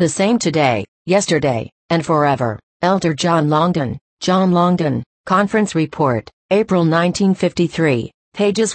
the same today, yesterday, and forever. Elder John Longden. John Longden, Conference Report, April 1953, pages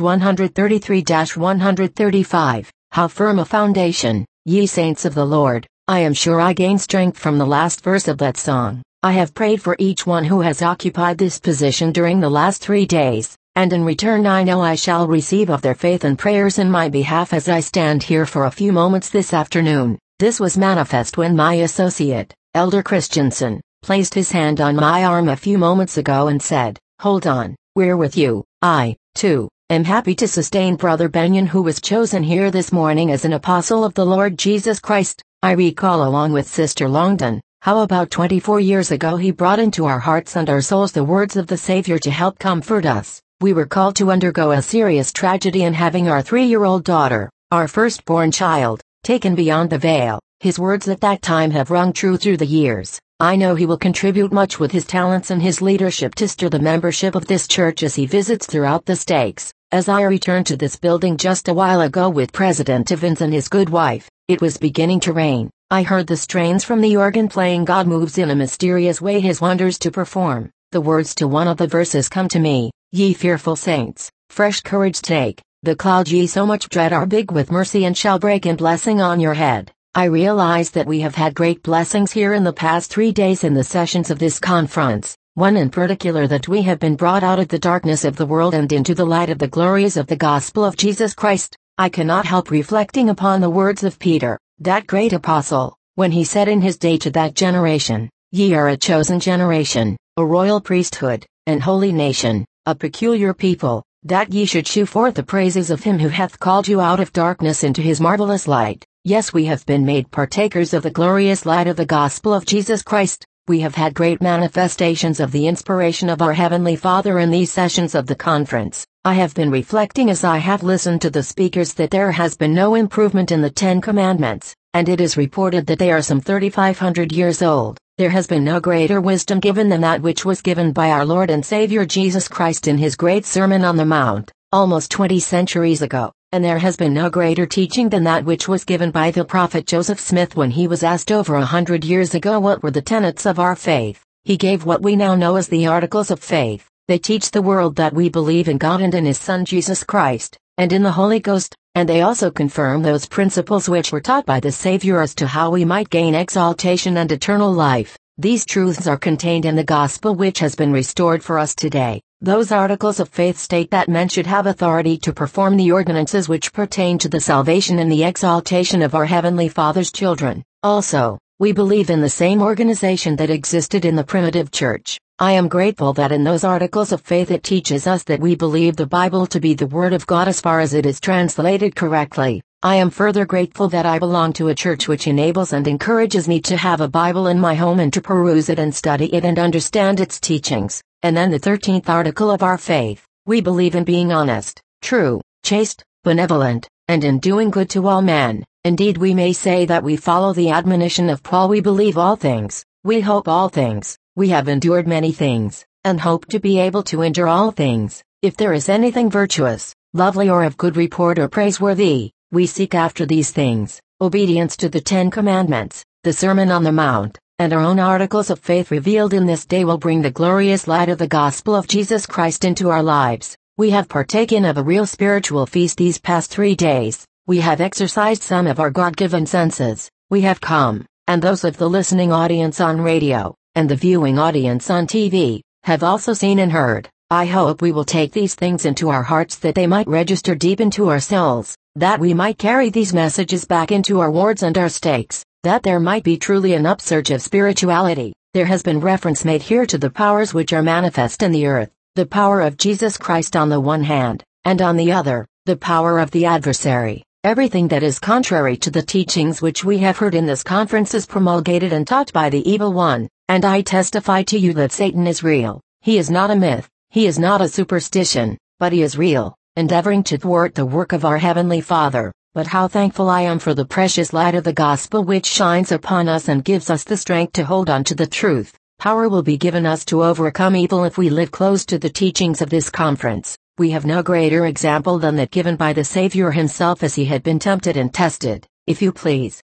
133-135. How firm a foundation, ye saints of the Lord. I am sure I gain strength from the last verse of that song. I have prayed for each one who has occupied this position during the last 3 days, and in return I know I shall receive of their faith and prayers in my behalf as I stand here for a few moments this afternoon. This was manifest when my associate, Elder Christensen, placed his hand on my arm a few moments ago and said, "Hold on, we're with you." I, too, am happy to sustain Brother Benyon, who was chosen here this morning as an apostle of the Lord Jesus Christ. I recall, along with Sister Longden, how about 24 years ago he brought into our hearts and our souls the words of the Savior to help comfort us. We were called to undergo a serious tragedy in having our 3-year-old daughter, our firstborn child, taken beyond the veil. His words at that time have rung true through the years. I know he will contribute much with his talents and his leadership to stir the membership of this church as he visits throughout the stakes. As I returned to this building just a while ago with President Evans and his good wife, it was beginning to rain. I heard the strains from the organ playing "God moves in a mysterious way his wonders to perform." The words to one of the verses come to me: "Ye fearful saints, fresh courage take, the clouds ye so much dread are big with mercy and shall break in blessing on your head." I realize that we have had great blessings here in the past 3 days in the sessions of this conference, one in particular, that we have been brought out of the darkness of the world and into the light of the glories of the gospel of Jesus Christ. I cannot help reflecting upon the words of Peter, that great apostle, when he said in his day to that generation, "Ye are a chosen generation, a royal priesthood, an holy nation, a peculiar people, that ye should shew forth the praises of him who hath called you out of darkness into his marvelous light." Yes, we have been made partakers of the glorious light of the gospel of Jesus Christ. We have had great manifestations of the inspiration of our Heavenly Father in these sessions of the conference. I have been reflecting as I have listened to the speakers that there has been no improvement in the 10 Commandments, and it is reported that they are some 3,500 years old. There has been no greater wisdom given than that which was given by our Lord and Savior Jesus Christ in his great Sermon on the Mount, almost 20 centuries ago. And there has been no greater teaching than that which was given by the prophet Joseph Smith when he was asked over 100 years ago what were the tenets of our faith. He gave what we now know as the Articles of Faith. They teach the world that we believe in God and in His Son Jesus Christ, and in the Holy Ghost, and they also confirm those principles which were taught by the Savior as to how we might gain exaltation and eternal life. These truths are contained in the gospel which has been restored for us today. Those articles of faith state that men should have authority to perform the ordinances which pertain to the salvation and the exaltation of our Heavenly Father's children. Also, we believe in the same organization that existed in the primitive church. I am grateful that in those articles of faith it teaches us that we believe the Bible to be the Word of God as far as it is translated correctly. I am further grateful that I belong to a church which enables and encourages me to have a Bible in my home and to peruse it and study it and understand its teachings. And then the 13th article of our faith: we believe in being honest, true, chaste, benevolent, and in doing good to all men. Indeed, we may say that we follow the admonition of Paul: we believe all things, we hope all things, we have endured many things, and hope to be able to endure all things. If there is anything virtuous, lovely, or of good report or praiseworthy, we seek after these things. Obedience to the 10 Commandments, the Sermon on the Mount, and our own articles of faith revealed in this day will bring the glorious light of the gospel of Jesus Christ into our lives. We have partaken of a real spiritual feast these past 3 days. We have exercised some of our God-given senses. We have come, and those of the listening audience on radio, and the viewing audience on TV, have also seen and heard. I hope we will take these things into our hearts that they might register deep into our souls, that we might carry these messages back into our wards and our stakes, that there might be truly an upsurge of spirituality. There has been reference made here to the powers which are manifest in the earth, the power of Jesus Christ on the one hand, and on the other, the power of the adversary. Everything that is contrary to the teachings which we have heard in this conference is promulgated and taught by the evil one, and I testify to you that Satan is real. He is not a myth, he is not a superstition, but he is real, endeavoring to thwart the work of our Heavenly Father. But how thankful I am for the precious light of the gospel which shines upon us and gives us the strength to hold on to the truth. Power will be given us to overcome evil if we live close to the teachings of this conference. We have no greater example than that given by the Savior himself as he had been tempted and tested. If you please,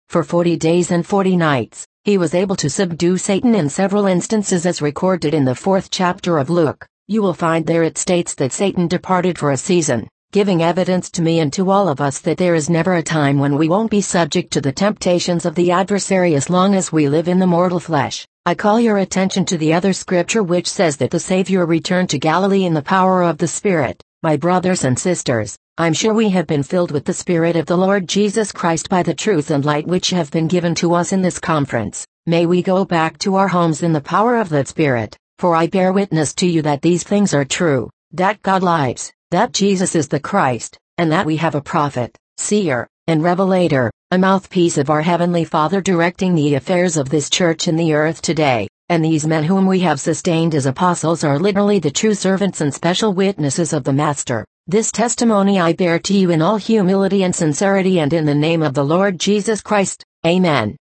For 40 days and 40 nights, he was able to subdue Satan in several instances as recorded in the 4th chapter of Luke. You will find there it states that Satan departed for a season, giving evidence to me and to all of us that there is never a time when we won't be subject to the temptations of the adversary as long as we live in the mortal flesh. I call your attention to the other scripture which says that the Savior returned to Galilee in the power of the Spirit. My brothers and sisters, I'm sure we have been filled with the Spirit of the Lord Jesus Christ by the truth and light which have been given to us in this conference. May we go back to our homes in the power of that Spirit, for I bear witness to you that these things are true, that God lives, that Jesus is the Christ, and that we have a prophet, seer, and revelator, a mouthpiece of our Heavenly Father directing the affairs of this church in the earth today, and these men whom we have sustained as apostles are literally the true servants and special witnesses of the Master. This testimony I bear to you in all humility and sincerity and in the name of the Lord Jesus Christ. Amen.